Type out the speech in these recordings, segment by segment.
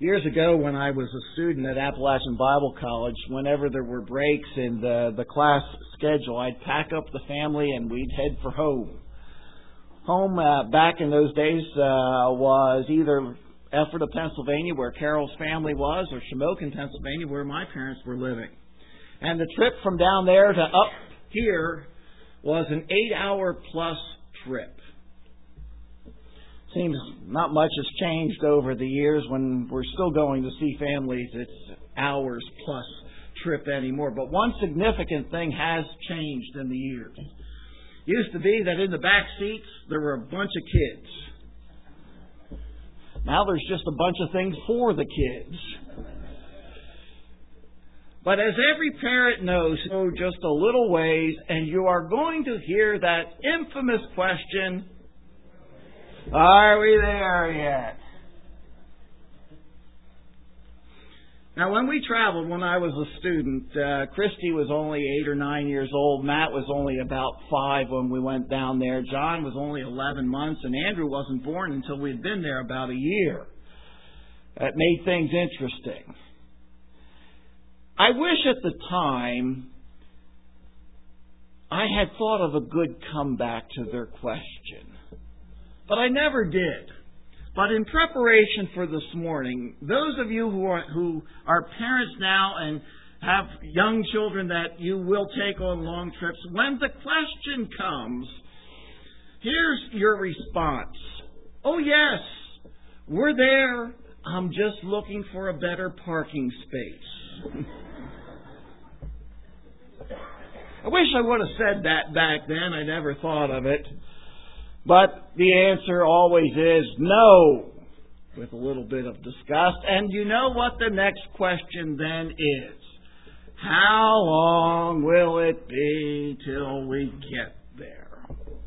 Years ago, when I was a student at Appalachian Bible College, whenever there were breaks in the class schedule, I'd pack up the family and we'd head for home. Home back in those days was either Ephrata, Pennsylvania, where Carol's family was, or Shamokin, Pennsylvania, where my parents were living. And the trip from down there to up here was an 8-hour plus trip. Seems not much has changed over the years. When we're still going to see families, it's hours plus trip anymore. But one significant thing has changed in the years. Used to be that in the back seats there were a bunch of kids. Now there's just a bunch of things for the kids. But as every parent knows, go just a little ways and you are going to hear that infamous question, are we there yet? Now, when we traveled, when I was a student, Christy was only 8 or 9 years old. Matt was only about 5 when we went down there. John was only 11 months, and Andrew wasn't born until we'd been there about a year. That made things interesting. I wish at the time I had thought of a good comeback to their question. But I never did. But in preparation for this morning, those of you who are parents now and have young children that you will take on long trips, when the question comes, here's your response. Oh yes, we're there. I'm just looking for a better parking space. I wish I would have said that back then. I never thought of it. But the answer always is no, with a little bit of disgust. And you know what the next question then is? How long will it be till we get there?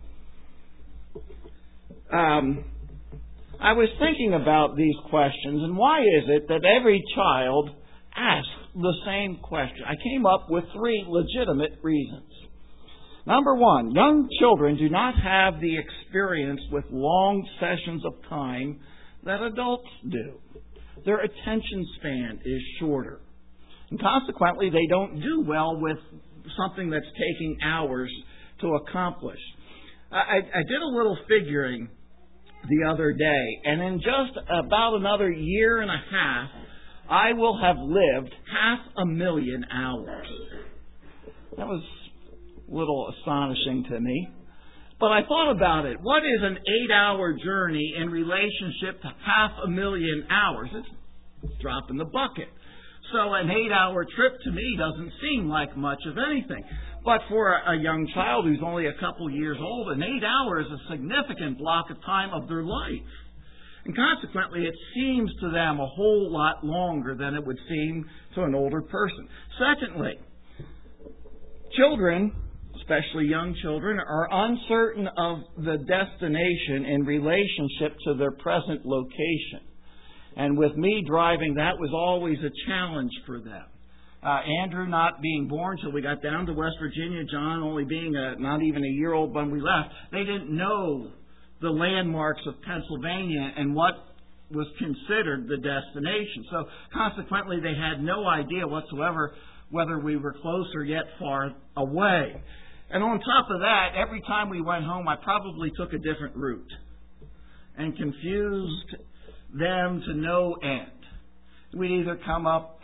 I was thinking about these questions, and why is it that every child asks the same question? I came up with 3 legitimate reasons. Number 1, young children do not have the experience with long sessions of time that adults do. Their attention span is shorter. And consequently, they don't do well with something that's taking hours to accomplish. I did a little figuring the other day, and in just about another year and a half, I will have lived 500,000 hours. That was a little astonishing to me. But I thought about it. What is an 8-hour journey in relationship to 500,000 hours? It's a drop in the bucket. So an 8-hour trip to me doesn't seem like much of anything. But for a young child who's only a couple years old, an 8 hours is a significant block of time of their life. And consequently, it seems to them a whole lot longer than it would seem to an older person. Secondly, children, especially young children, are uncertain of the destination in relationship to their present location. And with me driving, that was always a challenge for them. Andrew not being born till we got down to West Virginia, John only being not even a year old when we left, they didn't know the landmarks of Pennsylvania and what was considered the destination. So consequently, they had no idea whatsoever whether we were close or yet far away. And on top of that, every time we went home, I probably took a different route and confused them to no end. We'd either come up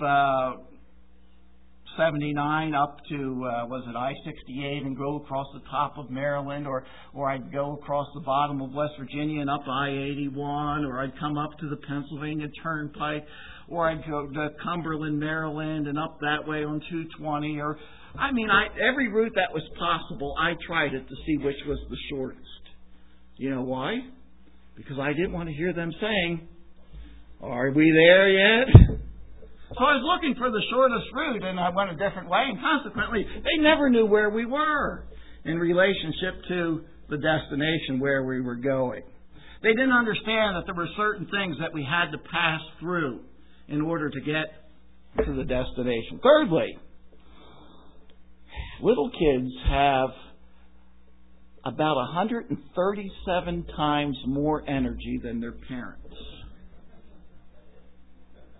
79 up to, I-68 and go across the top of Maryland, or I'd go across the bottom of West Virginia and up I-81, or I'd come up to the Pennsylvania Turnpike, or I'd go to Cumberland, Maryland, and up that way on 220, every route that was possible, I tried it to see which was the shortest. You know why? Because I didn't want to hear them saying, are we there yet? So I was looking for the shortest route, and I went a different way, and consequently, they never knew where we were in relationship to the destination where we were going. They didn't understand that there were certain things that we had to pass through in order to get to the destination. Thirdly, little kids have about 137 times more energy than their parents.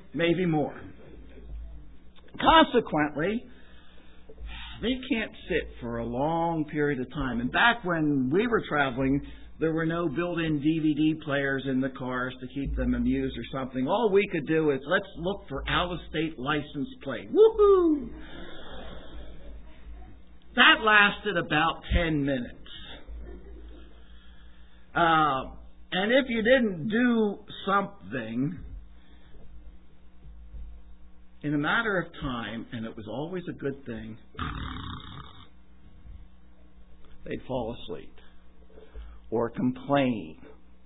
maybe more. Consequently, they can't sit for a long period of time. And back when we were traveling, there were no built-in DVD players in the cars to keep them amused or something. All we could do is, let's look for out-of-state license plate. Woohoo! That lasted about 10 minutes. And if you didn't do something, in a matter of time, and it was always a good thing, they'd fall asleep or complain.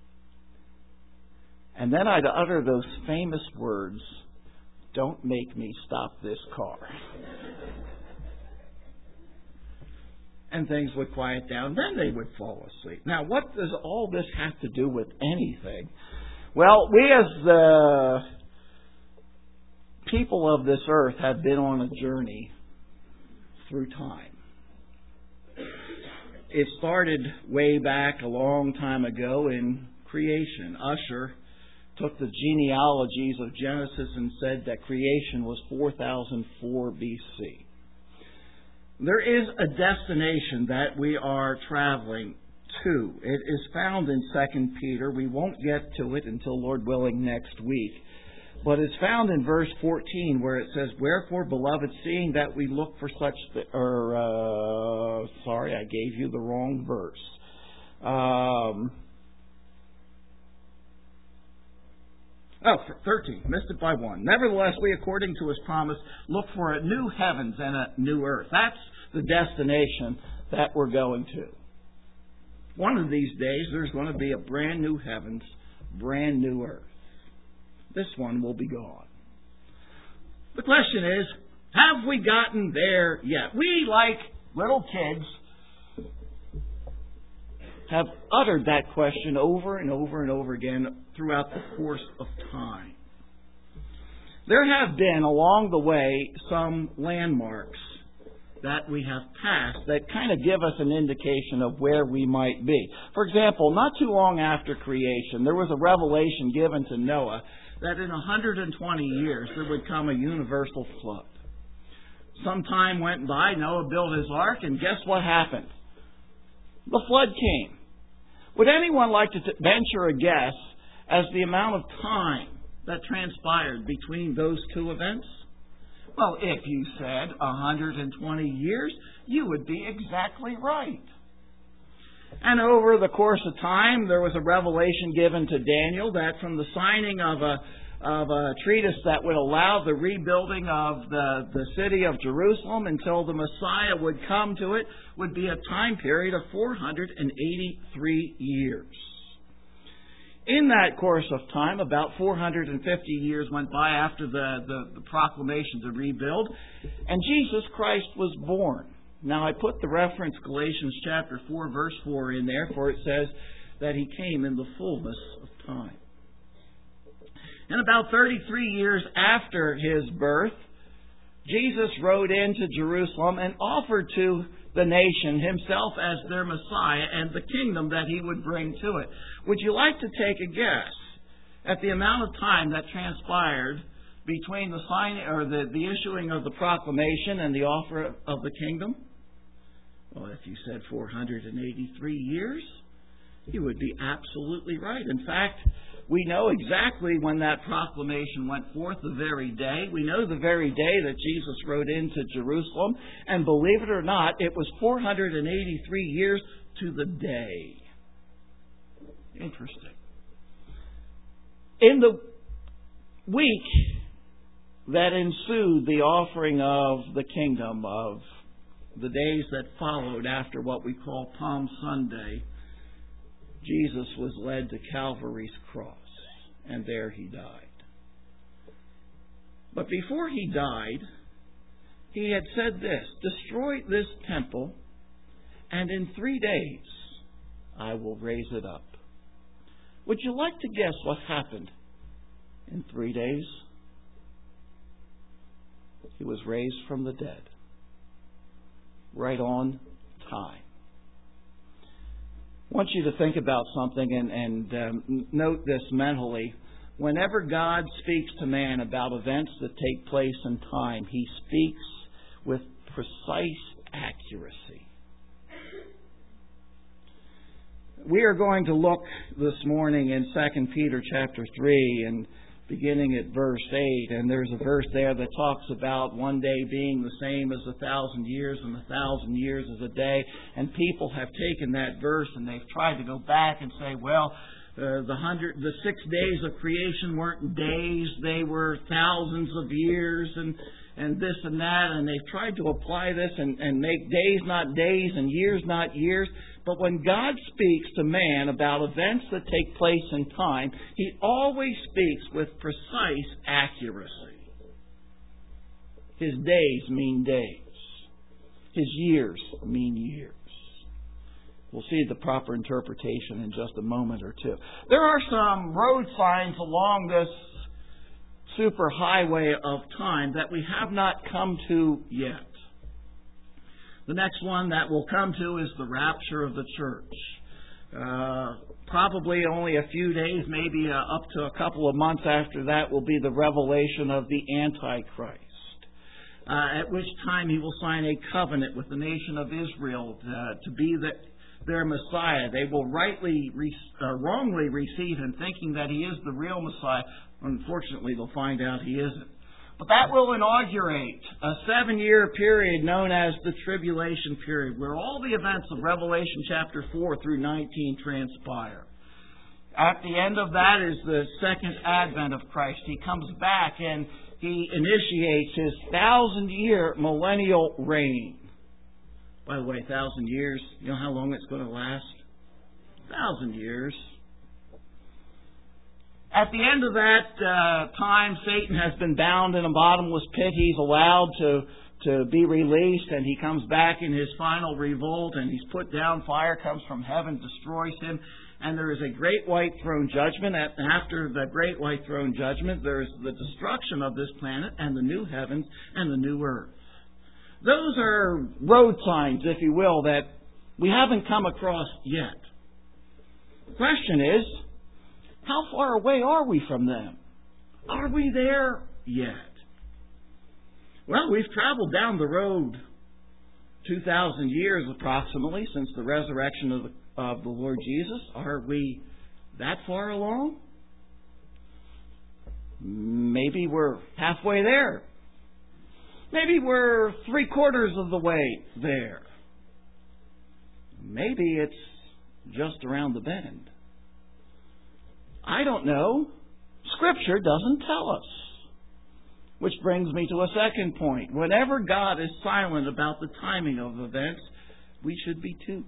And then I'd utter those famous words, "Don't make me stop this car." And things would quiet down. Then they would fall asleep. Now, what does all this have to do with anything? Well, we as the people of this earth have been on a journey through time. It started way back a long time ago in creation. Ussher took the genealogies of Genesis and said that creation was 4004 BC. There is a destination that we are traveling to. It is found in 2 Peter. We won't get to it until, Lord willing, next week. But it's found in verse 14 where it says, "Wherefore, beloved, seeing that we look for such..." Sorry, I gave you the wrong verse. 13. Missed it by one. "Nevertheless, we, according to His promise, look for a new heavens and a new earth." That's the destination that we're going to. One of these days, there's going to be a brand new heavens, brand new earth. This one will be gone. The question is, have we gotten there yet? We, like little kids, have uttered that question over and over and over again throughout the course of time. There have been, along the way, some landmarks that we have passed that kind of give us an indication of where we might be. For example, not too long after creation, there was a revelation given to Noah that in 120 years there would come a universal flood. Some time went by, Noah built his ark, and guess what happened? The flood came. Would anyone like to venture a guess as the amount of time that transpired between those two events? Well, if you said 120 years, you would be exactly right. And over the course of time, there was a revelation given to Daniel that from the signing of a treatise that would allow the rebuilding of the city of Jerusalem until the Messiah would come to it would be a time period of 483 years. In that course of time, about 450 years went by after the proclamation to rebuild, and Jesus Christ was born. Now, I put the reference Galatians chapter 4, verse 4 in there, for it says that He came in the fullness of time. And about 33 years after His birth, Jesus rode into Jerusalem and offered to the nation Himself as their Messiah and the kingdom that He would bring to it. Would you like to take a guess at the amount of time that transpired between the signing or the issuing of the proclamation and the offer of the kingdom? Well, if you said 483 years, you would be absolutely right. In fact, we know exactly when that proclamation went forth, the very day. We know the very day that Jesus rode into Jerusalem. And believe it or not, it was 483 years to the day. Interesting. In the week that ensued the offering of the kingdom, of the days that followed after what we call Palm Sunday, Jesus was led to Calvary's cross, and there He died. But before He died, He had said this: "Destroy this temple, and in 3 days I will raise it up." Would you like to guess what happened in 3 days? He was raised from the dead. Right on time. I want you to think about something and note this mentally. Whenever God speaks to man about events that take place in time, He speaks with precise accuracy. We are going to look this morning in 2 Peter chapter 3 and beginning at verse 8. And there's a verse there that talks about one day being the same as 1,000 years and 1,000 years as a day. And people have taken that verse and they've tried to go back and say, well, the 6 days of creation weren't days, they were thousands of years and this and that, and they've tried to apply this and make days not days and years not years. But when God speaks to man about events that take place in time, He always speaks with precise accuracy. His days mean days. His years mean years. We'll see the proper interpretation in just a moment or two. There are some road signs along this superhighway of time that we have not come to yet. The next one that we'll come to is the rapture of the church. Probably only a few days, maybe up to a couple of months after that, will be the revelation of the Antichrist. At which time he will sign a covenant with the nation of Israel to be their Messiah. They will wrongly receive him, thinking that he is the real Messiah. Unfortunately, they'll find out he isn't. But that will inaugurate a 7-year period known as the tribulation period, where all the events of Revelation chapter 4 through 19 transpire. At the end of that is the second advent of Christ. He comes back and he initiates his 1,000-year millennial reign. By the way, 1,000 years, you know how long it's going to last? 1,000 years. At the end of that time, Satan has been bound in a bottomless pit. He's allowed to be released, and he comes back in his final revolt, and he's put down. Fire comes from heaven, destroys him, and there is a great white throne judgment. After the great white throne judgment, there is the destruction of this planet and the new heavens and the new earth. Those are road signs, if you will, that we haven't come across yet. The question is, how far away are we from them? Are we there yet? Well, we've traveled down the road 2,000 years approximately since the resurrection of the Lord Jesus. Are we that far along? Maybe we're halfway there. Maybe we're 3/4 of the way there. Maybe it's just around the bend. I don't know. Scripture doesn't tell us. Which brings me to a second point. Whenever God is silent about the timing of events, we should be too.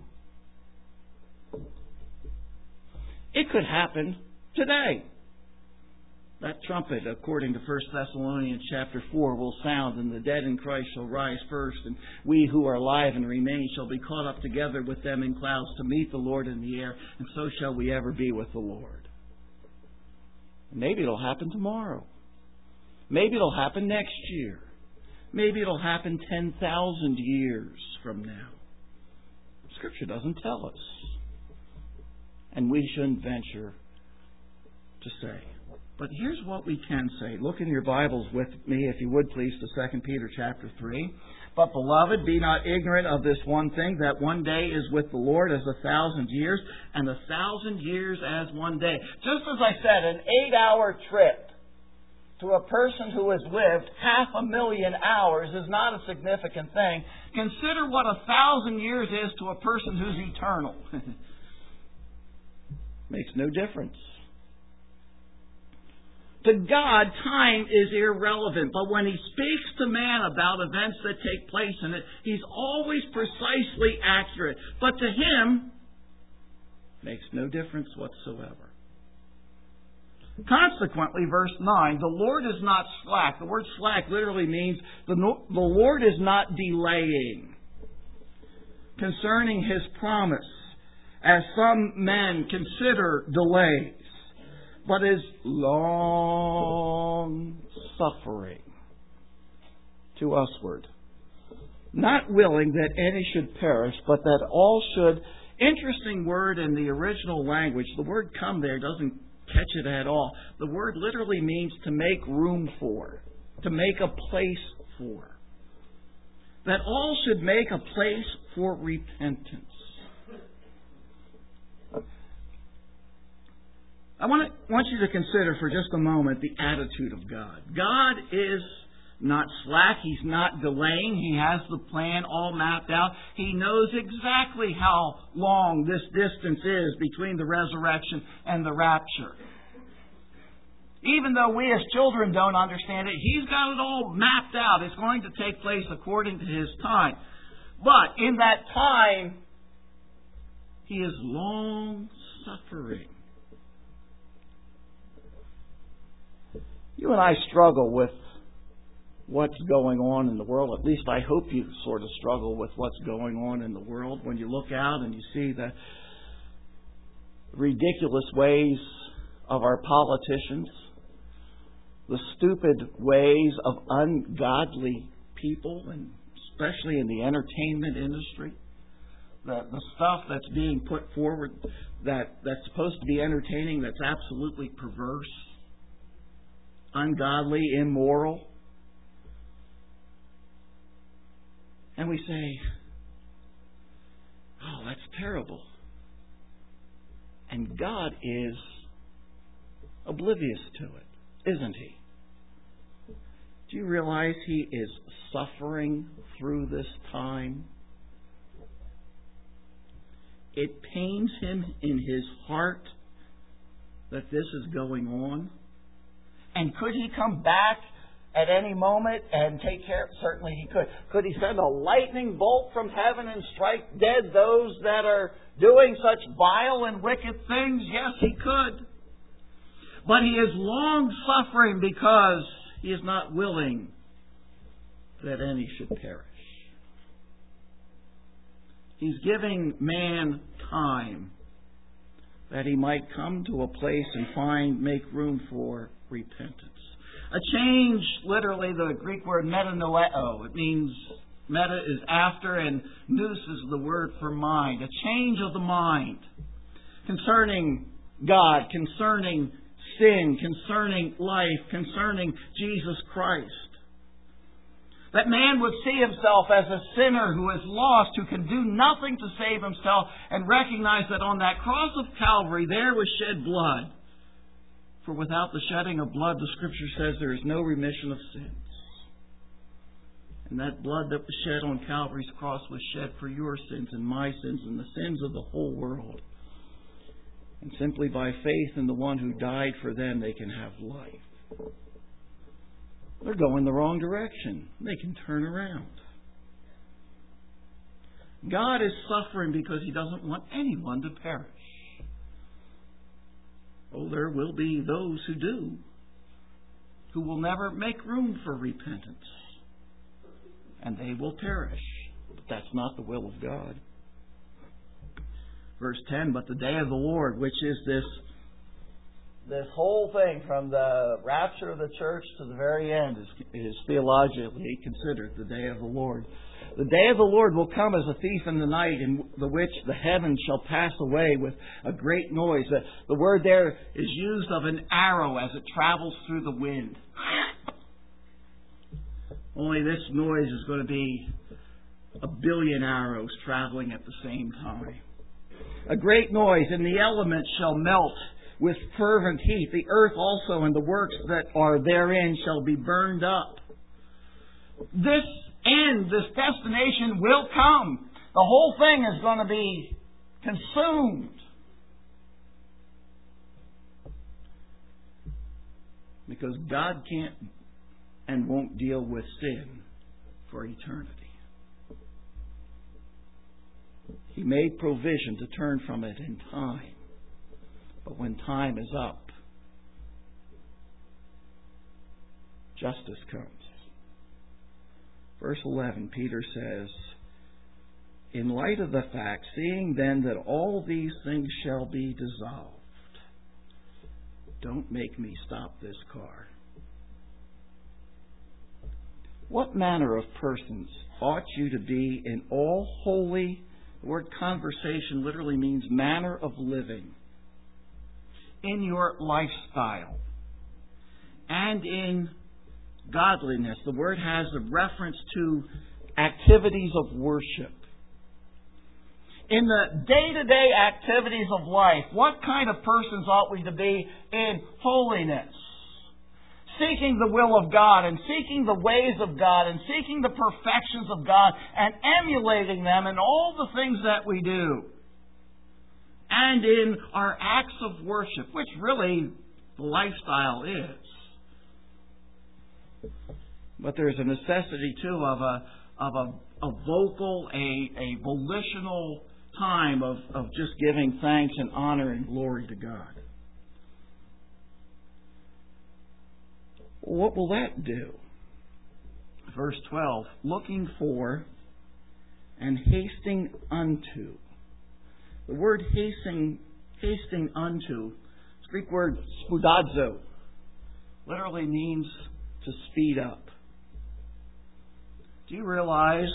It could happen today. That trumpet, according to 1 Thessalonians chapter 4, will sound, and the dead in Christ shall rise first, and we who are alive and remain shall be caught up together with them in clouds to meet the Lord in the air, and so shall we ever be with the Lord. Maybe it'll happen tomorrow. Maybe it'll happen next year. Maybe it'll happen 10,000 years from now. Scripture doesn't tell us. And we shouldn't venture to say. But here's what we can say. Look in your Bibles with me, if you would please, to 2 Peter chapter 3. But, beloved, be not ignorant of this one thing, that one day is with the Lord as 1,000 years, and 1,000 years as one day. Just as I said, an 8-hour trip to a person who has lived 500,000 hours is not a significant thing. Consider what 1,000 years is to a person who's eternal. Makes no difference. To God, time is irrelevant, but when He speaks to man about events that take place in it, He's always precisely accurate. But to Him, makes no difference whatsoever. Consequently, verse 9, the Lord is not slack. The word slack literally means the Lord is not delaying concerning His promise, as some men consider delays, but is long-suffering to usward, not willing that any should perish, but that all should. Interesting word in the original language. The word come there doesn't catch it at all. The word literally means to make room for, to make a place for. That all should make a place for repentance. I want you to consider for just a moment the attitude of God. God is not slack. He's not delaying. He has the plan all mapped out. He knows exactly how long this distance is between the resurrection and the rapture. Even though we as children don't understand it, He's got it all mapped out. It's going to take place according to His time. But in that time, He is long-suffering. You and I struggle with what's going on in the world. At least I hope you sort of struggle with what's going on in the world when you look out and you see the ridiculous ways of our politicians, the stupid ways of ungodly people, and especially in the entertainment industry. The stuff that's being put forward that's supposed to be entertaining that's absolutely perverse, ungodly, immoral. And we say, oh, that's terrible. And God is oblivious to it, isn't He? Do you realize He is suffering through this time? It pains Him in His heart that this is going on. And could He come back at any moment and take care? Certainly He could. Could He send a lightning bolt from heaven and strike dead those that are doing such vile and wicked things? Yes, He could. But He is long-suffering because He is not willing that any should perish. He's giving man time that he might come to a place and make room for repentance. A change, literally the Greek word metanoeo. It means meta is after and nous is the word for mind. A change of the mind concerning God, concerning sin, concerning life, concerning Jesus Christ. That man would see himself as a sinner who is lost, who can do nothing to save himself, and recognize that on that cross of Calvary there was shed blood. For without the shedding of blood, the Scripture says there is no remission of sins. And that blood that was shed on Calvary's cross was shed for your sins and my sins and the sins of the whole world. And simply by faith in the one who died for them, they can have life. They're going the wrong direction. They can turn around. God is suffering because He doesn't want anyone to perish. Oh, there will be those who do, who will never make room for repentance. And they will perish. But that's not the will of God. Verse 10, but the day of the Lord, which is this whole thing from the rapture of the church to the very end is theologically considered the day of the Lord. The day of the Lord will come as a thief in the night, in the which the heavens shall pass away with a great noise. The word there is used of an arrow as it travels through the wind. Only this noise is going to be a billion arrows traveling at the same time. A great noise, and the elements shall melt with fervent heat. The earth also and the works that are therein shall be burned up. This end, this destination will come. The whole thing is going to be consumed. Because God can't and won't deal with sin for eternity. He made provision to turn from it in time. But when time is up, justice comes. Verse 11, Peter says, in light of the fact, seeing then that all these things shall be dissolved. Don't make me stop this car. What manner of persons ought you to be in all holy? The word conversation literally means manner of living. in your lifestyle and in godliness. The word has a reference to activities of worship. In the day-to-day activities of life, what kind of persons ought we to be in holiness? Seeking the will of God and seeking the ways of God and seeking the perfections of God and emulating them in all the things that we do. And in our acts of worship, which really the lifestyle is. But there's a necessity too of a vocal, a volitional time of just giving thanks and honor and glory to God. What will that do? Verse 12, looking for and hasting unto. The word hasting unto, the Greek word spoudazo, literally means to speed up. Do you realize?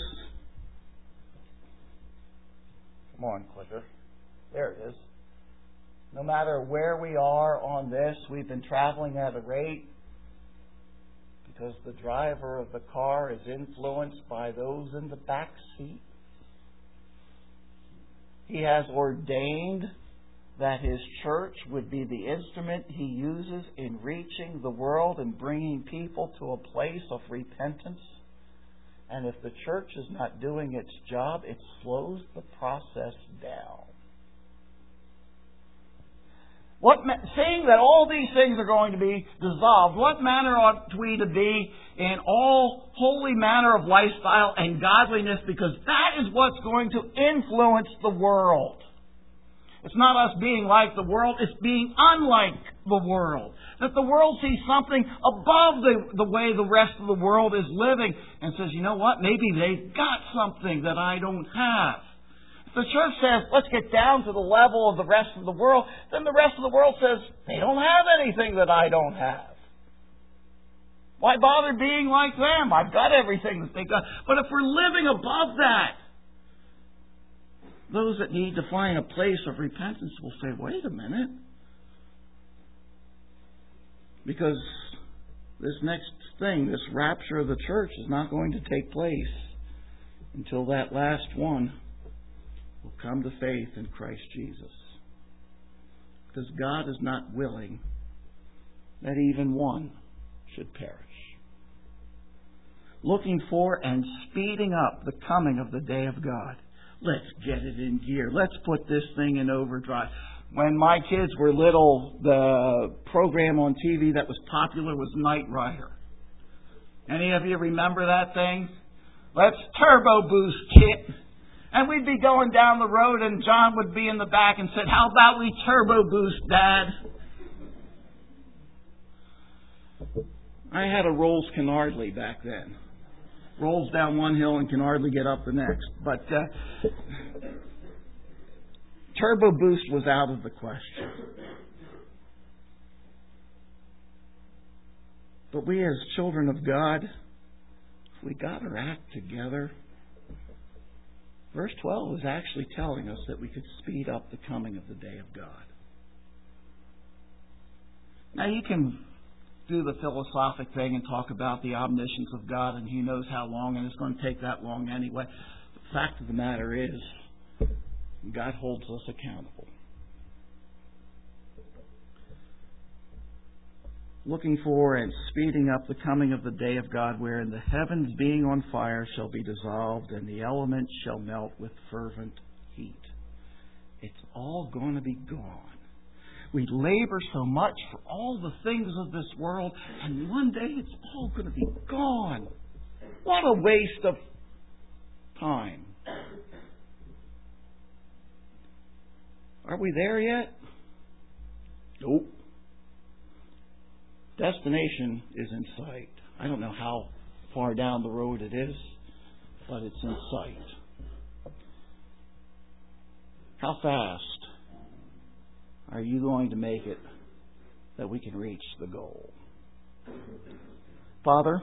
Come on, clicker. There it is. No matter where we are on this, we've been traveling at a rate because the driver of the car is influenced by those in the back seat. He has ordained that His church would be the instrument He uses in reaching the world and bringing people to a place of repentance. And if the church is not doing its job, it slows the process down. Seeing that all these things are going to be dissolved, what manner ought we to be in all holy manner of lifestyle and godliness? Because that is what's going to influence the world. It's not us being like the world, it's being unlike the world. That the world sees something above the way the rest of the world is living and says, you know what, maybe they've got something that I don't have. If the church says, let's get down to the level of the rest of the world, then the rest of the world says, they don't have anything that I don't have. Why bother being like them? I've got everything that they got. But if we're living above that, those that need to find a place of repentance will say, wait a minute. Because this next thing, this rapture of the church, is not going to take place until that last one will come to faith in Christ Jesus. Because God is not willing that even one should perish. Looking for and speeding up the coming of the day of God. Let's get it in gear. Let's put this thing in overdrive. When my kids were little, the program on TV that was popular was Knight Rider. Any of you remember that thing? Let's turbo boost, kit. And we'd be going down the road and John would be in the back and said, how about we turbo boost, Dad? I had a Rolls Canardly back then. Rolls down one hill and can hardly get up the next. But turbo boost was out of the question. But we as children of God, if we got our act together, verse 12 is actually telling us that we could speed up the coming of the day of God. Now you can do the philosophic thing and talk about the omniscience of God and He knows how long and it's going to take that long anyway. The fact of the matter is, God holds us accountable. Looking for and speeding up the coming of the day of God, wherein the heavens being on fire shall be dissolved and the elements shall melt with fervent heat. It's all going to be gone. We labor so much for all the things of this world, and one day it's all going to be gone. What a waste of time. Are we there yet? Nope. Destination is in sight. I don't know how far down the road it is, but it's in sight. How fast are you going to make it that we can reach the goal? Father,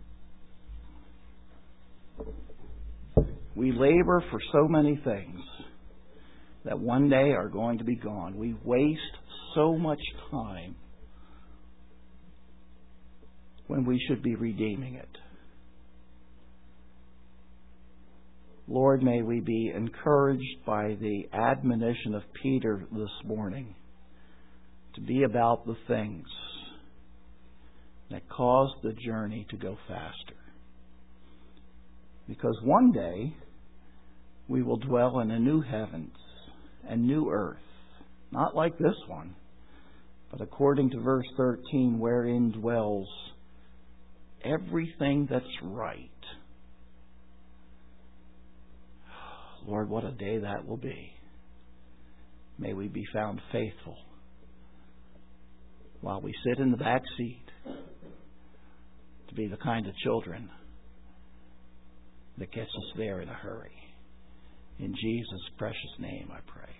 we labor for so many things that one day are going to be gone. We waste so much time when we should be redeeming it. Lord, may we be encouraged by the admonition of Peter this morning to be about the things that cause the journey to go faster. Because one day we will dwell in a new heavens and new earth, not like this one, but according to verse 13, wherein dwells everything that's right. Lord, what a day that will be. May we be found faithful while we sit in the back seat to be the kind of children that gets us there in a hurry. In Jesus' precious name I pray.